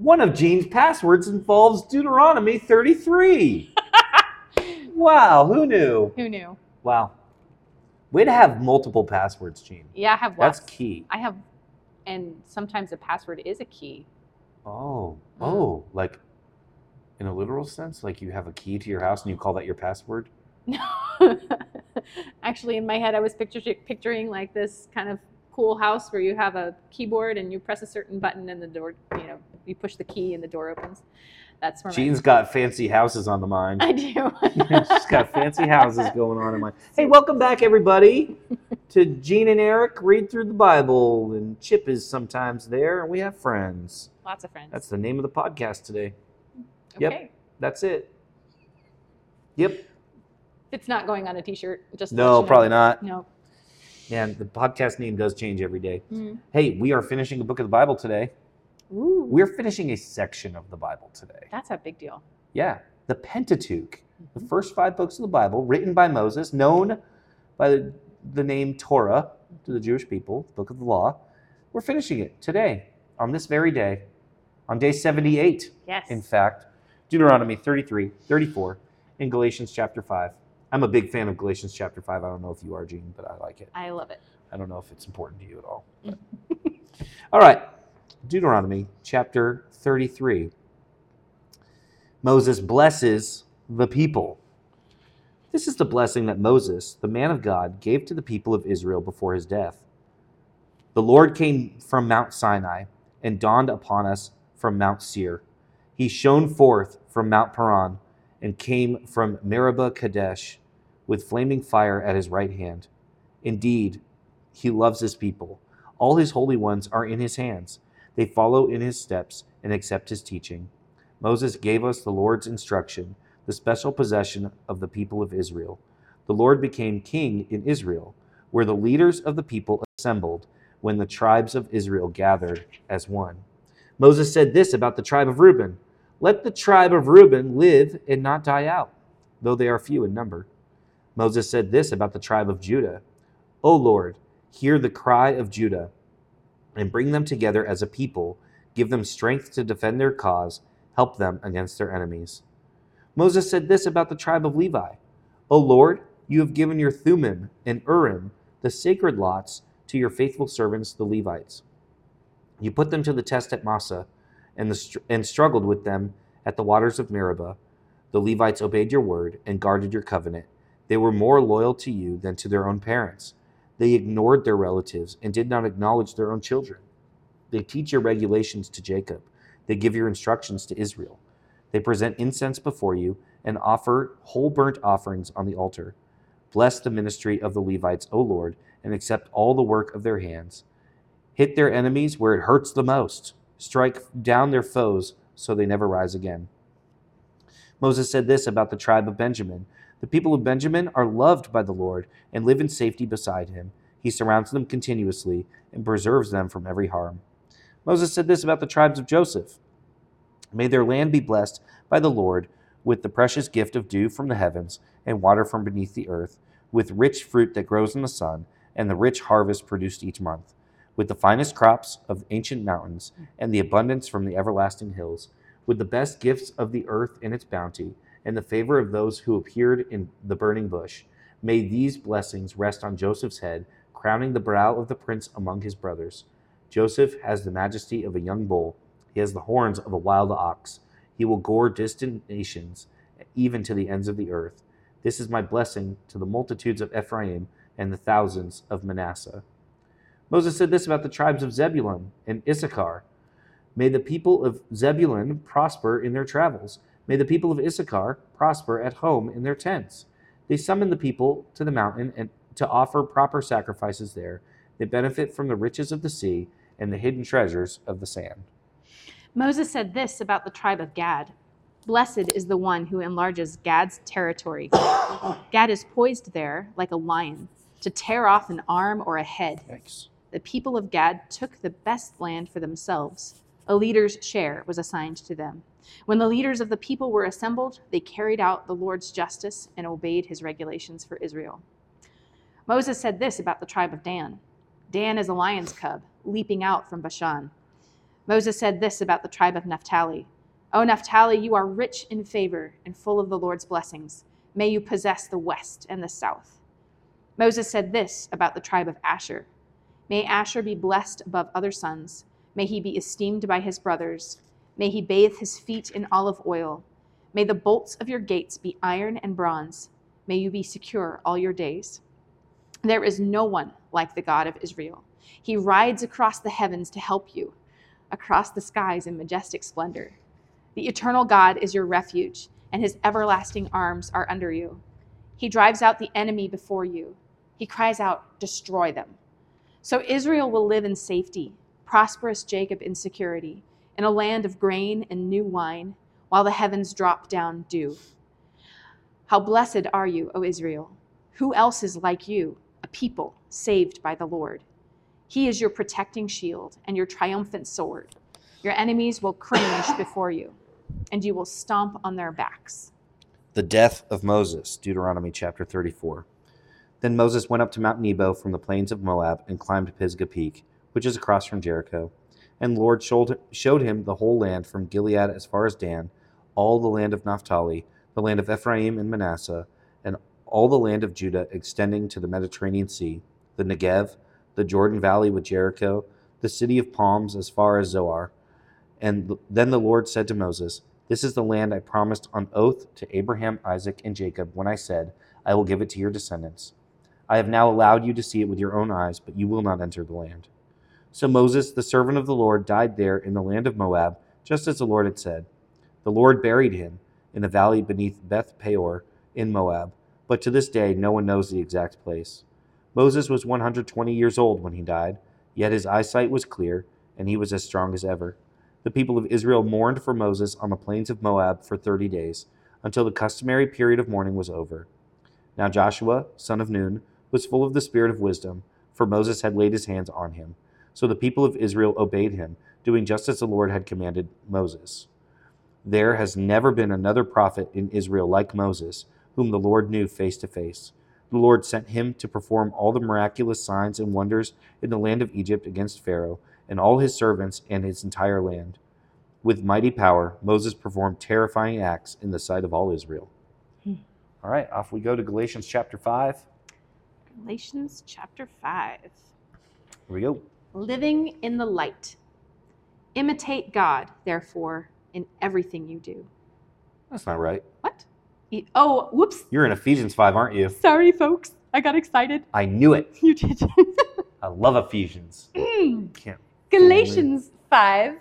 One of Gene's passwords involves Deuteronomy 33. Wow, who knew? Who knew? Wow. Way to have multiple passwords, Gene. Yeah, I have lots. That's key. I have, and sometimes a password is a key. Oh, like in a literal sense? Like you have a key to your house and you call that your password? Actually, in my head, I was picturing like this kind of cool house where you have a keyboard and you press a certain button and the door, you push the key and the door opens. That's where Gene's got fancy houses on the mind. I do. She's got fancy houses going on in mind. Hey, welcome back, everybody, to Gene and Eric Read Through the Bible. And Chip is sometimes there, and we have friends. Lots of friends. That's the name of the podcast today. Okay. Yep, that's it. Yep. It's not going on a t-shirt. Just to No, let you know. probably not. No. Man, the podcast name does change every day. Mm. Hey, we are finishing a book of the Bible today. Ooh. We're finishing a section of the Bible today. That's a big deal. Yeah, the Pentateuch, the first 5 books of the Bible, written by Moses, known by the name Torah to the Jewish people, the book of the law. We're finishing it today, on this very day, on day 78. Yes. In fact, Deuteronomy 33, 34, and Galatians chapter 5. I'm a big fan of Galatians chapter 5. I don't know if you are, Gene, but I like it. I love it. I don't know if it's important to you at all. All right, Deuteronomy chapter 33. Moses blesses the people. This is the blessing that Moses, the man of God, gave to the people of Israel before his death. The Lord came from Mount Sinai and dawned upon us from Mount Seir. He shone forth from Mount Paran and came from Meribah Kadesh with flaming fire at his right hand. Indeed, he loves his people. All his holy ones are in his hands. They follow in his steps and accept his teaching. Moses gave us the Lord's instruction, the special possession of the people of Israel. The Lord became king in Israel, where the leaders of the people assembled when the tribes of Israel gathered as one. Moses said this about the tribe of Reuben: "Let the tribe of Reuben live and not die out, though they are few in number." Moses said this about the tribe of Judah: "O Lord, hear the cry of Judah and bring them together as a people. Give them strength to defend their cause. Help them against their enemies." Moses said this about the tribe of Levi: "O Lord, you have given your Thummim and Urim, the sacred lots, to your faithful servants, the Levites. You put them to the test at Massah and struggled with them at the waters of Meribah. The Levites obeyed your word and guarded your covenant. They were more loyal to you than to their own parents. They ignored their relatives and did not acknowledge their own children. They teach your regulations to Jacob. They give your instructions to Israel. They present incense before you and offer whole burnt offerings on the altar. Bless the ministry of the Levites, O Lord, and accept all the work of their hands. Hit their enemies where it hurts the most. Strike down their foes so they never rise again." Moses said this about the tribe of Benjamin: "The people of Benjamin are loved by the Lord and live in safety beside him. He surrounds them continuously and preserves them from every harm." Moses said this about the tribes of Joseph: "May their land be blessed by the Lord with the precious gift of dew from the heavens and water from beneath the earth, with rich fruit that grows in the sun and the rich harvest produced each month, with the finest crops of ancient mountains and the abundance from the everlasting hills, with the best gifts of the earth in its bounty and the favor of those who appeared in the burning bush. May these blessings rest on Joseph's head, crowning the brow of the prince among his brothers. Joseph has the majesty of a young bull. He has the horns of a wild ox. He will gore distant nations, even to the ends of the earth. This is my blessing to the multitudes of Ephraim and the thousands of Manasseh." Moses said this about the tribes of Zebulun and Issachar: "May the people of Zebulun prosper in their travels. May the people of Issachar prosper at home in their tents. They summon the people to the mountain and to offer proper sacrifices there. They benefit from the riches of the sea and the hidden treasures of the sand." Moses said this about the tribe of Gad: "Blessed is the one who enlarges Gad's territory. Gad is poised there like a lion, to tear off an arm or a head. Thanks. The people of Gad took the best land for themselves. A leader's share was assigned to them. When the leaders of the people were assembled, they carried out the Lord's justice and obeyed his regulations for Israel." Moses said this about the tribe of Dan: "Dan is a lion's cub, leaping out from Bashan. Moses said this about the tribe of Naphtali. O Naphtali, you are rich in favor and full of the Lord's blessings. May you possess the west and the south. Moses said this about the tribe of Asher. May Asher be blessed above other sons. May he be esteemed by his brothers. May he bathe his feet in olive oil. May the bolts of your gates be iron and bronze. May you be secure all your days. There is no one like the God of Israel. He rides across the heavens to help you, across the skies in majestic splendor. The eternal God is your refuge, and his everlasting arms are under you. He drives out the enemy before you. He cries out, destroy them. So Israel will live in safety, prosperous Jacob in security, in a land of grain and new wine, while the heavens drop down dew. How blessed are you, O Israel! Who else is like you, a people saved by the Lord? He is your protecting shield and your triumphant sword. Your enemies will cringe before you, and you will stomp on their backs. The death of Moses, Deuteronomy chapter 34. Then Moses went up to Mount Nebo from the plains of Moab and climbed Pisgah Peak, which is across from Jericho. And the Lord showed him the whole land from Gilead as far as Dan, all the land of Naphtali, the land of Ephraim and Manasseh, and all the land of Judah extending to the Mediterranean Sea, the Negev, the Jordan Valley with Jericho, the city of palms as far as Zoar. And then the Lord said to Moses, this is the land I promised on oath to Abraham, Isaac, and Jacob when I said, I will give it to your descendants. I have now allowed you to see it with your own eyes, but you will not enter the land. So Moses, the servant of the Lord, died there in the land of Moab, just as the Lord had said. The Lord buried him in a valley beneath Beth Peor in Moab, but to this day no one knows the exact place. Moses was 120 years old when he died, yet his eyesight was clear, and he was as strong as ever. The people of Israel mourned for Moses on the plains of Moab for 30 days, until the customary period of mourning was over. Now Joshua, son of Nun, was full of the spirit of wisdom, for Moses had laid his hands on him. So the people of Israel obeyed him, doing just as the Lord had commanded Moses. There has never been another prophet in Israel like Moses, whom the Lord knew face to face. The Lord sent him to perform all the miraculous signs and wonders in the land of Egypt against Pharaoh and all his servants and his entire land. With mighty power, Moses performed terrifying acts in the sight of all Israel. All right, off we go to Galatians chapter 5. Galatians chapter 5. Here we go. Living in the light. Imitate God, therefore, in everything you do. That's not right. What? Oh, whoops. You're in Ephesians 5, aren't you? Sorry, folks. I got excited. I knew it. You did. I love Ephesians. Can't. Galatians 5,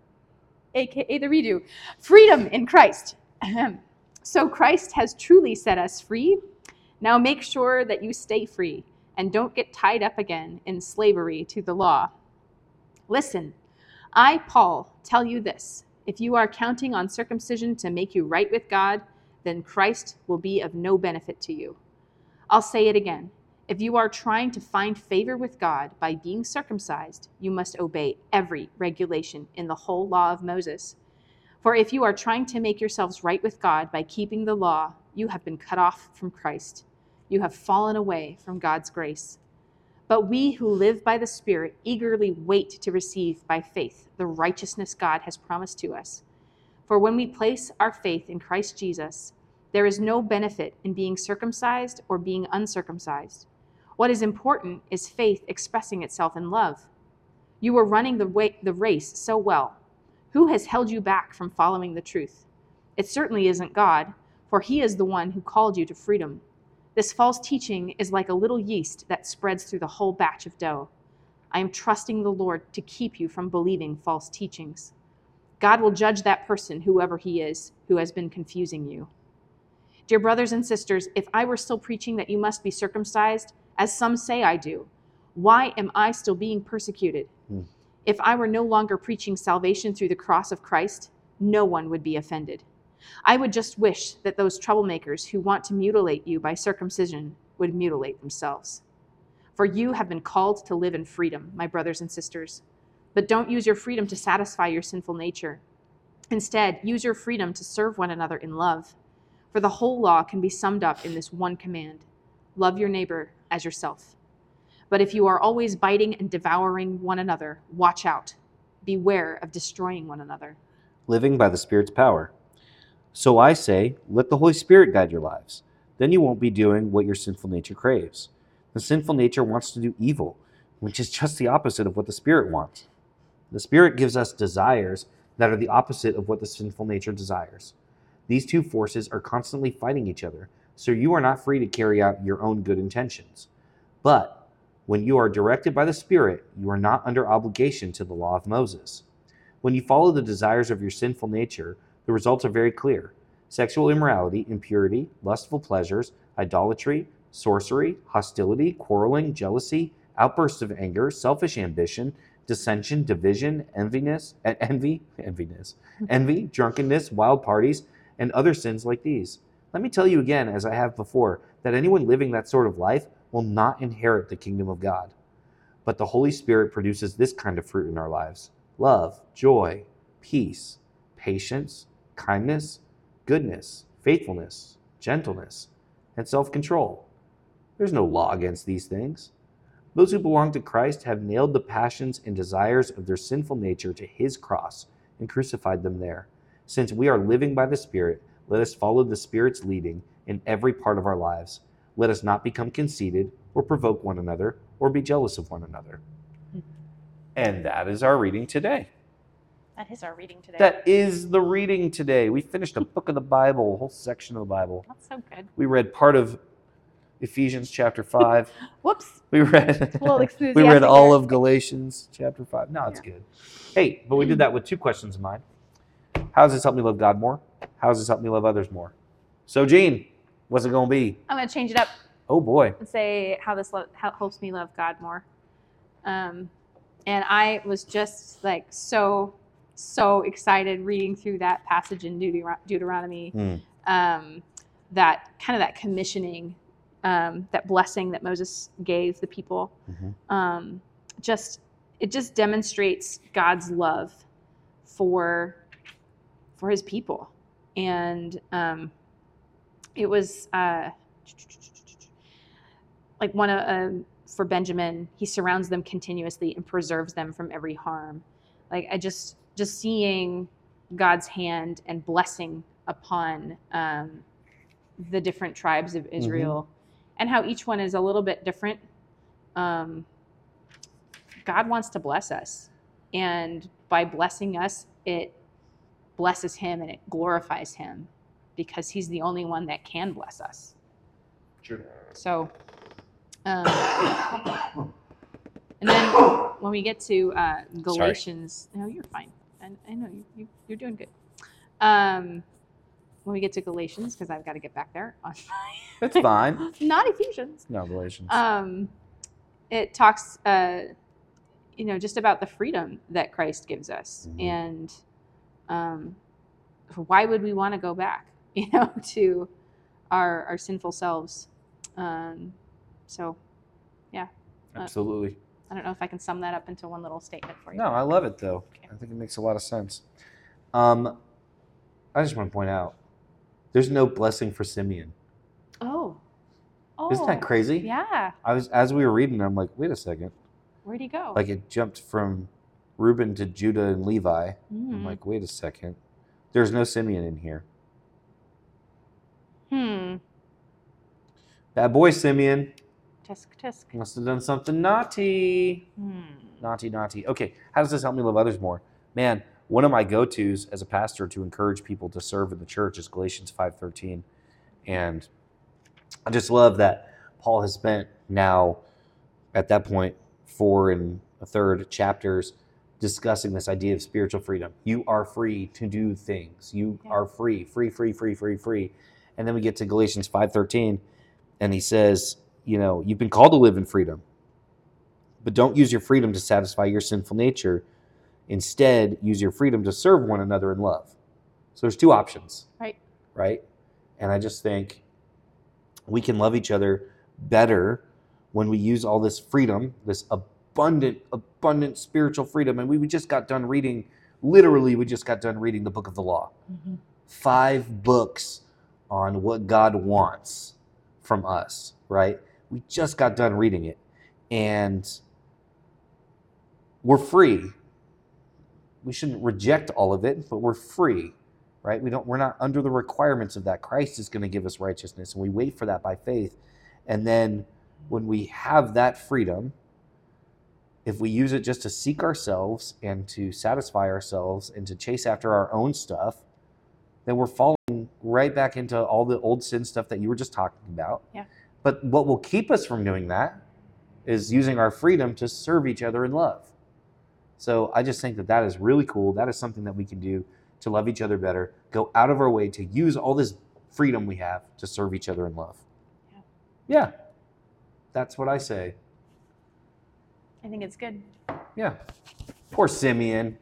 aka the redo. Freedom in Christ. So Christ has truly set us free. Now make sure that you stay free and don't get tied up again in slavery to the law. Listen, I, Paul, tell you this. If you are counting on circumcision to make you right with God, then Christ will be of no benefit to you. I'll say it again. If you are trying to find favor with God by being circumcised, you must obey every regulation in the whole law of Moses. For if you are trying to make yourselves right with God by keeping the law, you have been cut off from Christ. You have fallen away from God's grace. But we who live by the Spirit eagerly wait to receive by faith the righteousness God has promised to us. For when we place our faith in Christ Jesus, there is no benefit in being circumcised or being uncircumcised. What is important is faith expressing itself in love. You are running the race so well. Who has held you back from following the truth? It certainly isn't God, for he is the one who called you to freedom. This false teaching is like a little yeast that spreads through the whole batch of dough. I am trusting the Lord to keep you from believing false teachings. God will judge that person, whoever he is, who has been confusing you. Dear brothers and sisters, if I were still preaching that you must be circumcised, as some say I do, why am I still being persecuted? If I were no longer preaching salvation through the cross of Christ, no one would be offended. I would just wish that those troublemakers who want to mutilate you by circumcision would mutilate themselves. For you have been called to live in freedom, my brothers and sisters. But don't use your freedom to satisfy your sinful nature. Instead, use your freedom to serve one another in love. For the whole law can be summed up in this one command: love your neighbor as yourself. But if you are always biting and devouring one another, watch out. beware of destroying one another. Living by the Spirit's power. So I say, let the Holy Spirit guide your lives. Then you won't be doing what your sinful nature craves. The sinful nature wants to do evil, which is just the opposite of what the Spirit wants. The Spirit gives us desires that are the opposite of what the sinful nature desires. These two forces are constantly fighting each other, so you are not free to carry out your own good intentions. But when you are directed by the Spirit, you are not under obligation to the law of Moses. When you follow the desires of your sinful nature, the results are very clear: sexual immorality, impurity, lustful pleasures, idolatry, sorcery, hostility, quarreling, jealousy, outbursts of anger, selfish ambition, dissension, division, envy, drunkenness, wild parties, and other sins like these. Let me tell you again, as I have before, that anyone living that sort of life will not inherit the kingdom of God. But the Holy Spirit produces this kind of fruit in our lives: love, joy, peace, patience, kindness, goodness, faithfulness, gentleness, and self-control. There's no law against these things. Those who belong to Christ have nailed the passions and desires of their sinful nature to his cross and crucified them there. Since we are living by the Spirit, let us follow the Spirit's leading in every part of our lives. Let us not become conceited or provoke one another or be jealous of one another. And that is our reading today. That is our reading today. That is the reading today. We finished a book of the Bible, a whole section of the Bible. That's so good. We read part of Ephesians chapter 5. Whoops. We read Well, we read all of Galatians chapter 5. No, it's good. Hey, but we did that with two questions in mind. How does this help me love God more? How does this help me love others more? So, Gene, what's it going to be? I'm going to change it up Oh, boy. and say how this helps me love God more. And I was just like so excited reading through that passage in Deuteronomy, that kind of that commissioning, that blessing that Moses gave the people. Mm-hmm. It just demonstrates God's love for his people. And it was like for Benjamin, he surrounds them continuously and preserves them from every harm. Like I just seeing God's hand and blessing upon the different tribes of Israel, and how each one is a little bit different. God wants to bless us, and by blessing us, it blesses him and it glorifies him, because he's the only one that can bless us. Sure. So, and then when we get to Galatians, no, you're fine. I know you're doing good. When we get to Galatians, because I've got to get back there. It's fine. Not Ephesians. No, Galatians. It talks, just about the freedom that Christ gives us, and why would we want to go back, to our sinful selves? So, yeah. Absolutely. I don't know if I can sum that up into one little statement for you. No, I love it, though. Okay. I think it makes a lot of sense. I just want to point out, there's no blessing for Simeon. Oh. Isn't that crazy? Yeah. As we were reading, I'm like, wait a second. Where'd he go? Like it jumped from Reuben to Judah and Levi. I'm like, wait a second. There's no Simeon in here. Bad boy, Simeon. Tisk, tisk. Must have done something naughty. Naughty. Okay, how does this help me love others more? Man, one of my go-tos as a pastor to encourage people to serve in the church is Galatians 5:13. And I just love that Paul has spent now, at that point, 4 1/3 chapters discussing this idea of spiritual freedom. You are free to do things. You are free. And then we get to Galatians 5:13, and he says, you've been called to live in freedom, but don't use your freedom to satisfy your sinful nature. Instead, use your freedom to serve one another in love. So there's two options. Right? And I just think we can love each other better when we use all this freedom, this abundant spiritual freedom. And we just got done reading, literally, the book of the law. 5 books on what God wants from us, right? We just got done reading it. And we're free. shouldn't reject all of it, but we're free, right? We're not under the requirements of that. Christ is going to give us righteousness, and we wait for that by faith. And then when we have that freedom, if we use it just to seek ourselves and to satisfy ourselves and to chase after our own stuff, then we're falling right back into all the old sin stuff that you were just talking about. Yeah. But what will keep us from doing that is using our freedom to serve each other in love. So I just think that that is really cool. That is something that we can do to love each other better, go out of our way to use all this freedom we have to serve each other in love. Yeah. That's what I say. I think it's good. Yeah. Poor Simeon.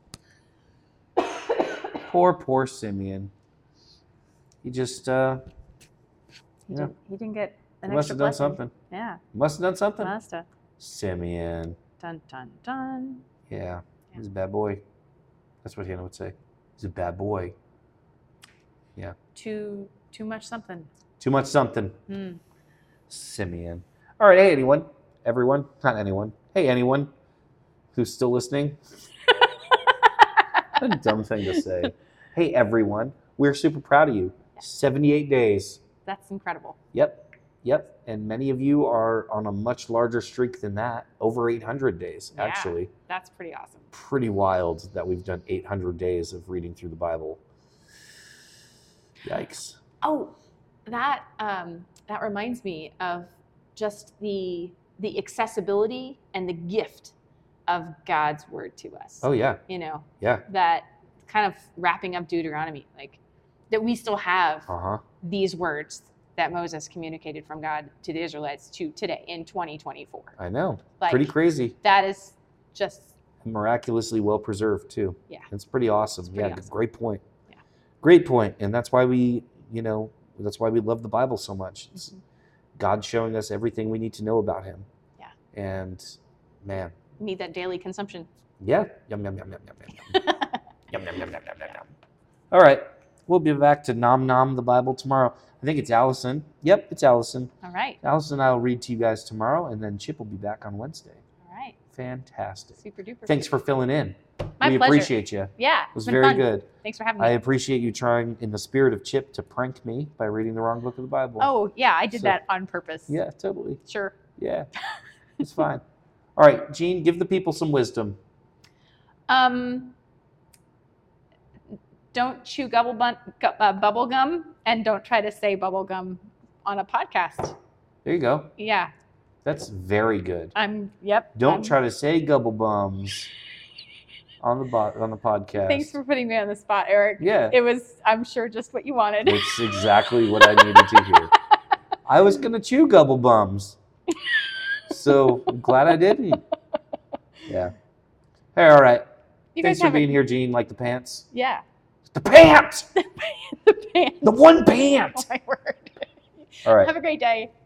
Poor Simeon. He just, He didn't get an must extra have done blessing. something. Yeah, Must have done something. must have. Simeon. Dun, dun, dun. Yeah. He's a bad boy. That's what Hannah would say. He's a bad boy. Yeah. Too much something. Too much something. Mm. Simeon. All right. Hey, everyone. Not anyone. Hey, anyone who's still listening. What a dumb thing to say. Hey, everyone. We're super proud of you. 78 days. That's incredible. Yep. And many of you are on a much larger streak than that. Over 800 days, Yeah. actually. That's pretty awesome. Pretty wild that we've done 800 days of reading through the Bible. Yikes. Oh, that reminds me of just the accessibility and the gift of God's word to us. Oh, yeah. You know, Yeah. that kind of wrapping up Deuteronomy, like that we still have Uh-huh. these words that Moses communicated from God to the Israelites to today in 2024. I know. Like, Pretty crazy. That is just, Miraculously well preserved, too. Yeah. It's pretty awesome. It's pretty Yeah, awesome. great point. Yeah. Great point. And that's why we love the Bible so much. It's Mhm. God showing us everything we need to know about him. Yeah. And, man, need that daily consumption. yeah. Yum, yum, yum, yum, yum, yum, yum. Yum, yum, yum, yum, yum, yum. All right. We'll be back to Nom Nom the Bible tomorrow. I think it's Allison. Yep, it's Allison. All right. Allison and I will read to you guys tomorrow, and then Chip will be back on Wednesday. All right. Fantastic. Super duper. Thanks for filling in. My We pleasure. appreciate you. Yeah. It was it's been very fun. good. Thanks for having I me. appreciate you trying, in the spirit of Chip, to prank me by reading the wrong book of the Bible. Oh, yeah. I did So- that on purpose. Yeah, totally. Sure. Yeah, it's fine. All right, Gene, give the people some wisdom. Don't chew bubble gum, and don't try to say bubble gum on a podcast. There you go. Yeah. That's very good. Yep. Don't try to say gubble bums on the podcast. Thanks for putting me on the spot, Eric. Yeah, It was, I'm sure, just what you wanted. it's exactly what I needed to hear. I was gonna chew gubble bums, so I'm glad I didn't. Yeah. Hey, all right. You Thanks guys for have being here, Gene. Like the pants. Yeah. The pants. The pants. The one pant. Oh, my word. All right. Have a great day.